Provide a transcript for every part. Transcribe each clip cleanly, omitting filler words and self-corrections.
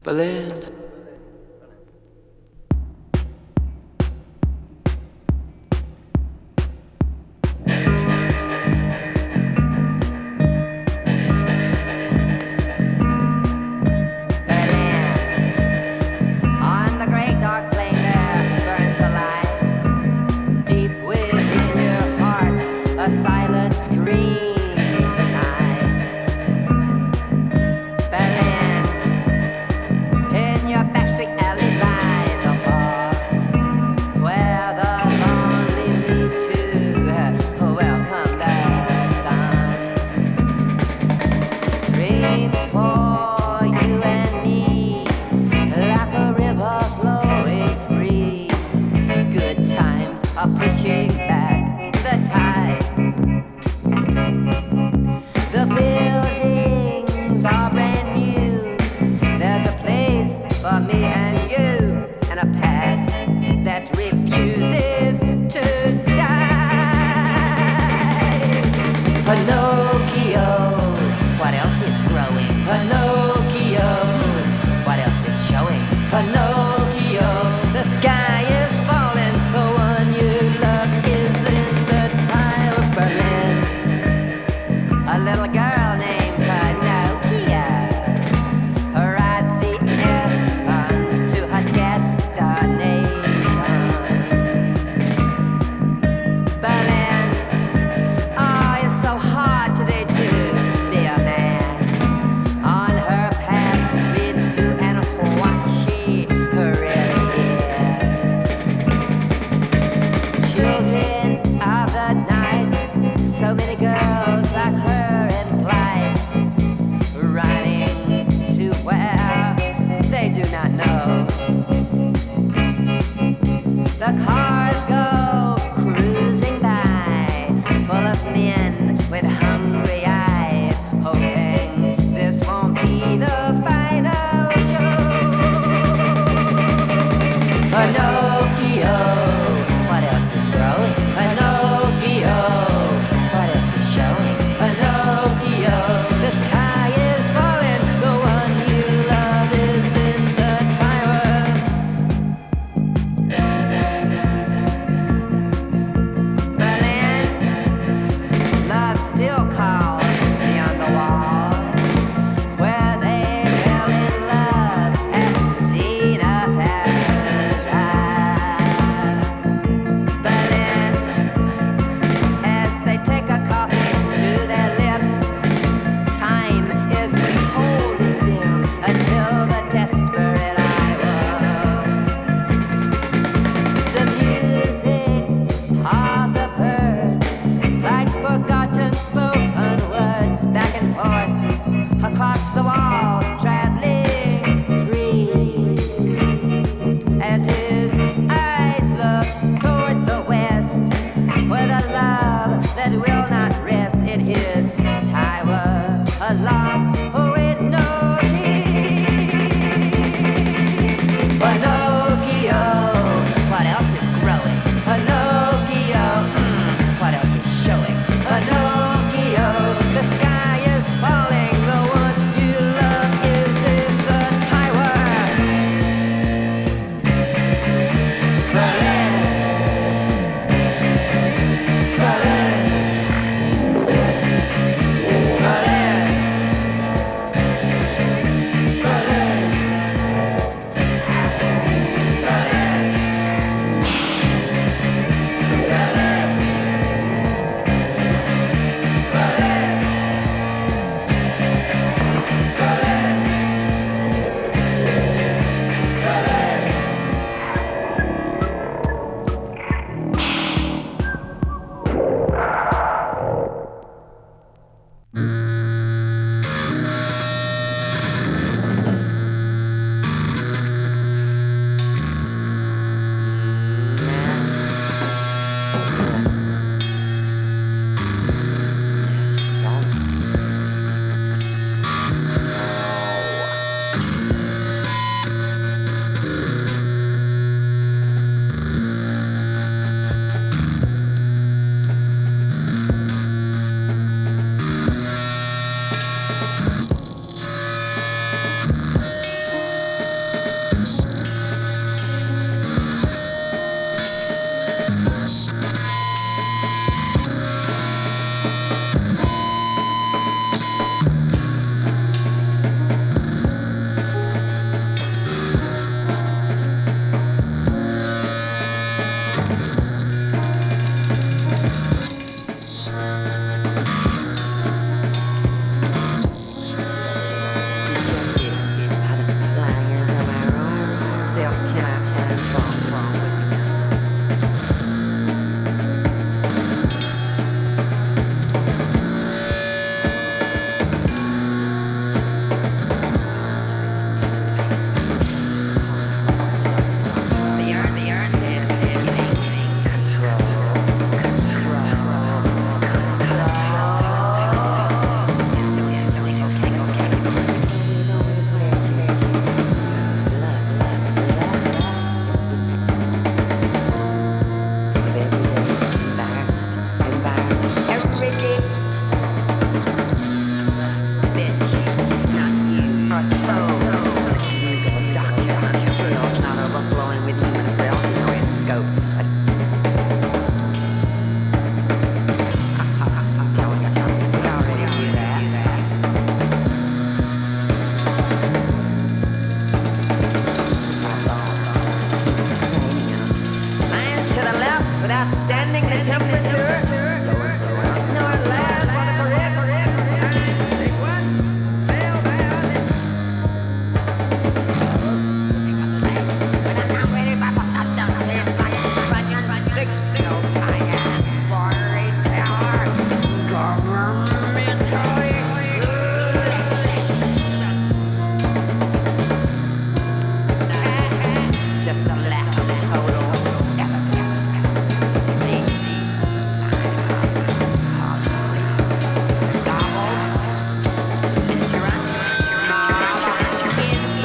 Berlin. On the great dark plain there burns a light. Deep within your heart, a silent scream tonight. Berlin, in your backstreet alley lies a bar where the lonely meet to welcome the sun. Dreams for you and me, like a river flowing free. Good times are pushing back the tide. The buildings are brand new. There's a place for me and you, and a past that refuses to die. Pinocchio, what else is growing? Pinocchio, what else is showing? Pinocchio, the sky is falling. The one you love is in the trial of Berlin. A little girl named Pinocchio rides the S-Bahn to her destination. Berlin, oh, it's so hard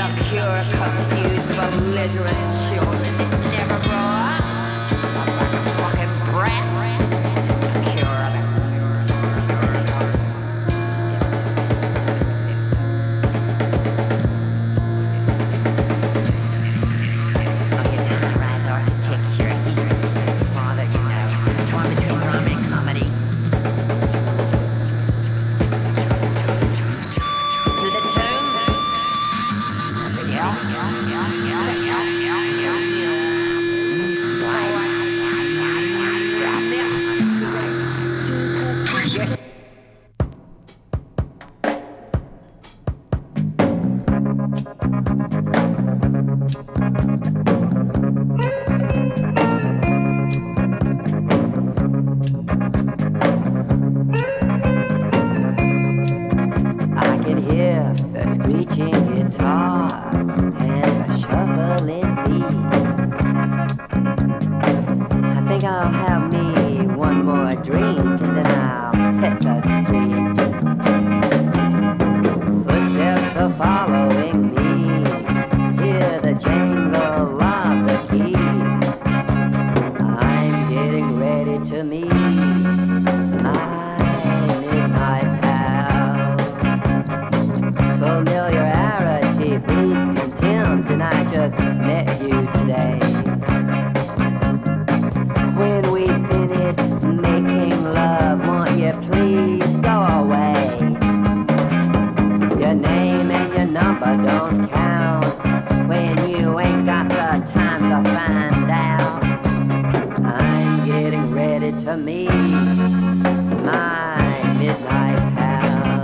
insecure, confused, belligerent children that never grow up. Like a fucking brat. Secure about architecture, his father, torn between drama and comedy. To the tune. I can hear the screeching guitar and the shuffling feet. I think I'll have me one more drink and then I'll hit the street. Footsteps are following me. Hear the jangle of the keys. I'm getting ready to meet my midnight pal. Familiarity breeds contempt, and I just met you today. When we finished making love, won't you please go away? Your name and your number don't count when you ain't got the time to find out. I'm getting ready to meet my midnight pal.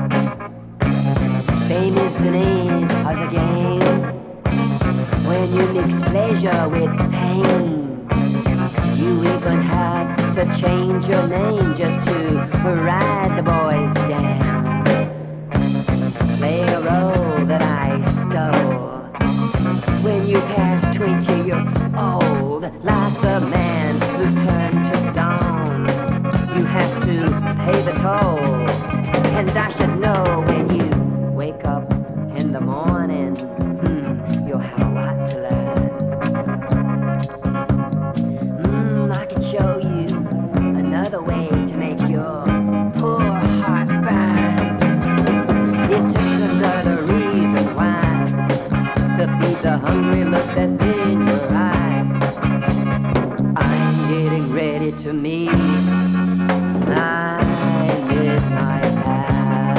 Fame is the name of the game. When you mix pleasure with pain, you even have to change your name just to ride the boys down. Play a role that I stole. When you pass 20, you're old, like the man who turned to stone. You have to pay the toll, and I should know when you wake up in the morning, you'll have a lot to learn. I can show you another way to make your poor heart burn. It's just another reason why to feed the hungry look that's in your eye. I'm getting ready to meet my midnight pal.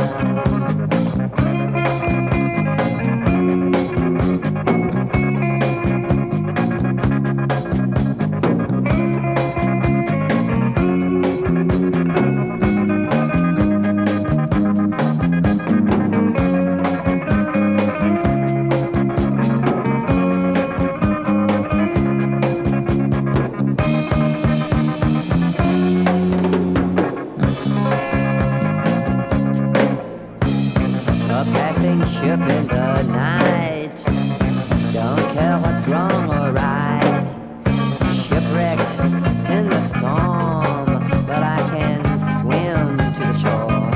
A passing ship in the night, don't care what's wrong or right. Shipwrecked in the storm, but I can swim to the shore.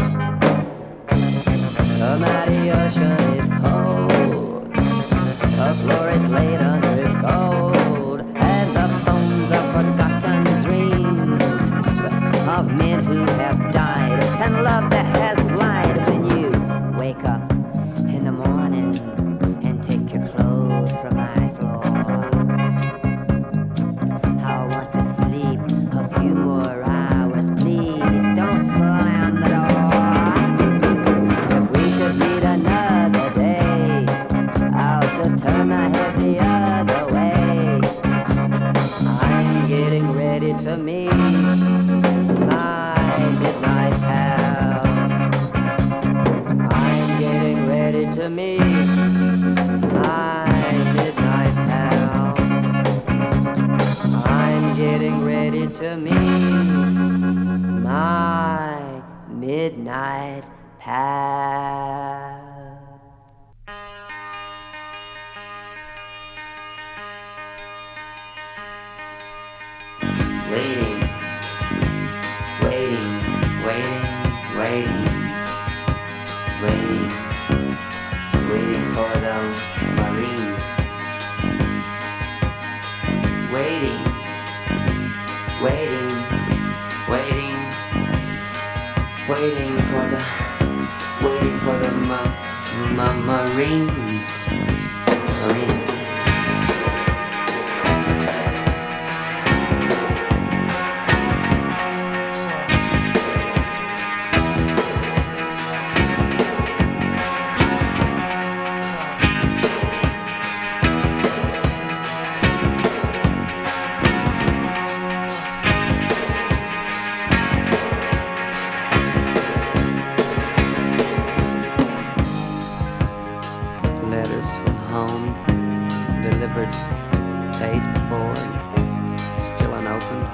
The mighty ocean is cold, the floor is laid under its gold, and the bones of forgotten dreams of men who have died, and love that has lied. When you wake up in the morning and take your clothes from my floor, I want to sleep a few more hours. Please don't slam the door. If we should meet another day, I'll just turn my head the other way. I'm getting ready to meet my midnight pal. I'm getting ready to meet my midnight pal. I'm getting ready to meet my midnight pal. Waiting, waiting, waiting, waiting, waiting, waiting for them. Marines. Marines. Letters from home delivered days before and still unopened.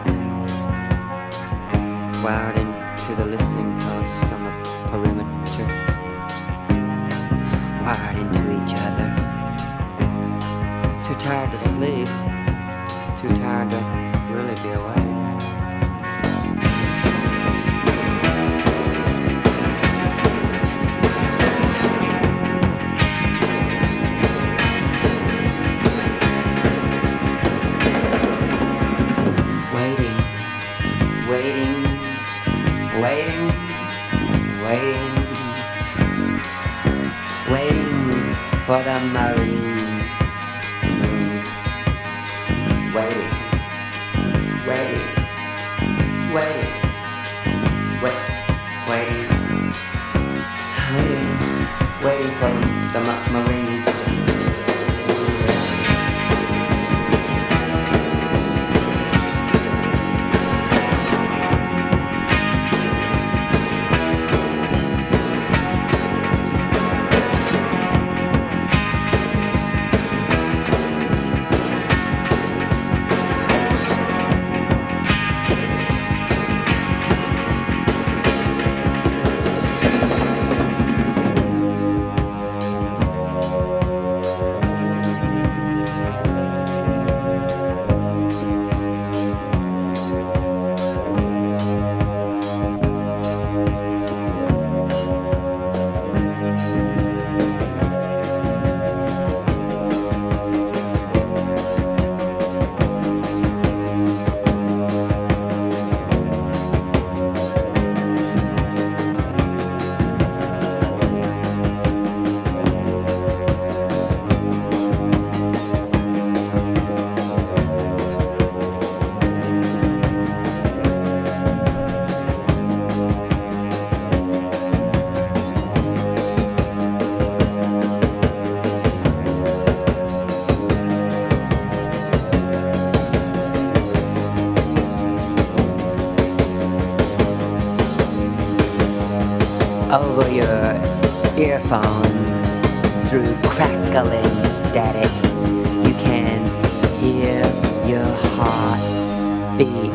Wired into the listening post on the perimeter. Wired into each other. Too tired to sleep. Too tired to really be awake. Waiting, waiting, waiting, waiting for the Marines. Waiting, waiting, waiting, waiting, waiting for the Marines. Over your earphones, through crackling static, you can hear your heart beat.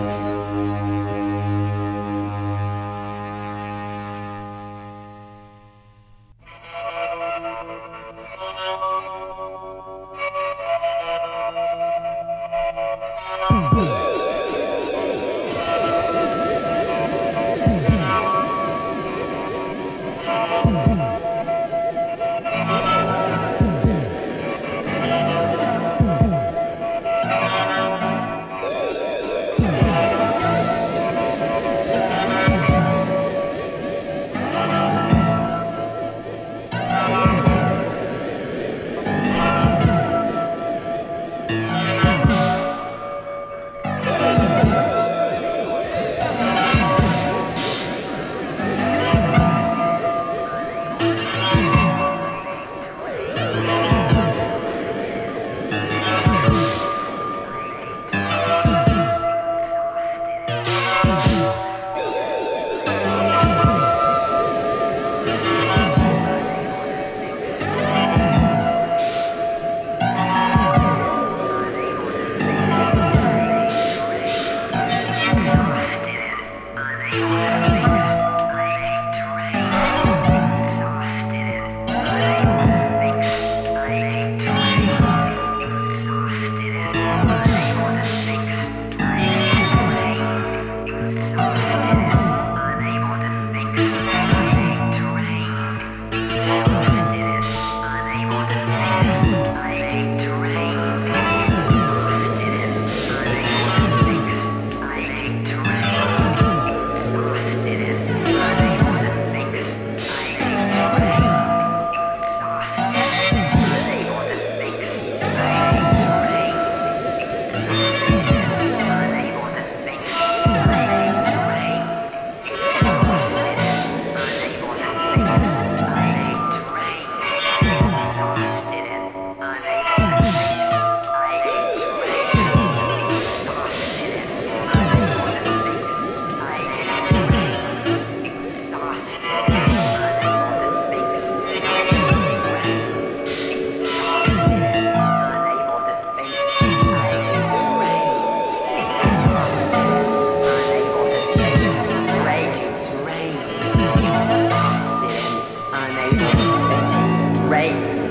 out and straight